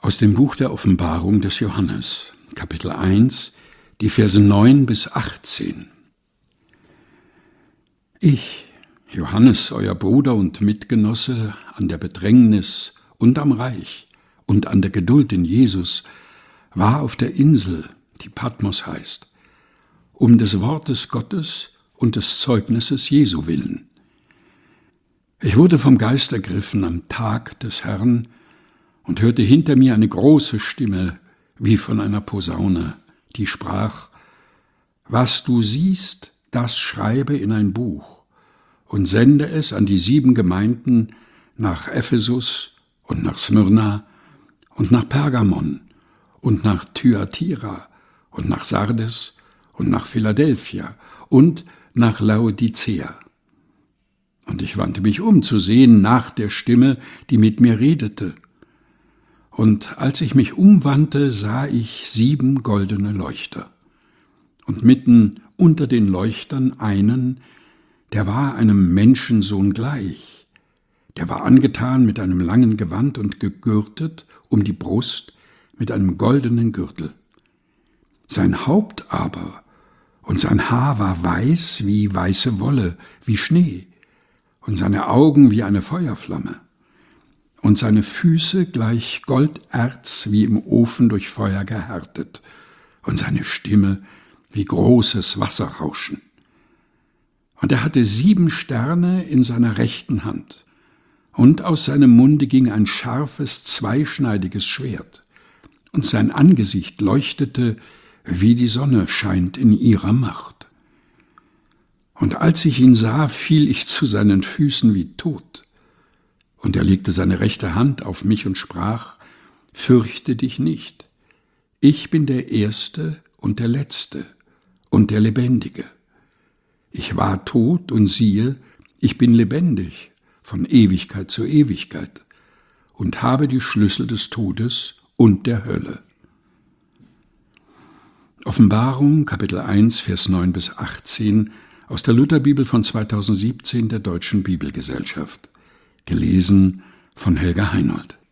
Aus dem Buch der Offenbarung des Johannes, Kapitel 1, die Verse 9 bis 18. Ich, Johannes, euer Bruder und Mitgenosse an der Bedrängnis und am Reich und an der Geduld in Jesus, war auf der Insel, die Patmos heißt, um des Wortes Gottes und des Zeugnisses Jesu willen. Ich wurde vom Geist ergriffen am Tag des Herrn und hörte hinter mir eine große Stimme, wie von einer Posaune, die sprach: Was du siehst, das schreibe in ein Buch und sende es an die 7 Gemeinden nach Ephesus und nach Smyrna und nach Pergamon und nach Thyatira und nach Sardes und nach Philadelphia und nach Laodicea. Und ich wandte mich um, zu sehen nach der Stimme, die mit mir redete. Und als ich mich umwandte, sah ich 7 goldene Leuchter. Und mitten unter den Leuchtern einen, der war einem Menschensohn gleich. Der war angetan mit einem langen Gewand und gegürtet um die Brust mit einem goldenen Gürtel. Sein Haupt aber und sein Haar war weiß wie weiße Wolle, wie Schnee, und seine Augen wie eine Feuerflamme, und seine Füße gleich Golderz wie im Ofen durch Feuer gehärtet, und seine Stimme wie großes Wasserrauschen. Und er hatte 7 Sterne in seiner rechten Hand, und aus seinem Munde ging ein scharfes, zweischneidiges Schwert, und sein Angesicht leuchtete, wie die Sonne scheint in ihrer Macht. Und als ich ihn sah, fiel ich zu seinen Füßen wie tot. Und er legte seine rechte Hand auf mich und sprach: Fürchte dich nicht, ich bin der Erste und der Letzte und der Lebendige. Ich war tot und siehe, ich bin lebendig von Ewigkeit zu Ewigkeit und habe die Schlüssel des Todes und der Hölle. Offenbarung, Kapitel 1, Vers 9 bis 18 aus der Lutherbibel von 2017 der Deutschen Bibelgesellschaft. Gelesen von Helga Heinold.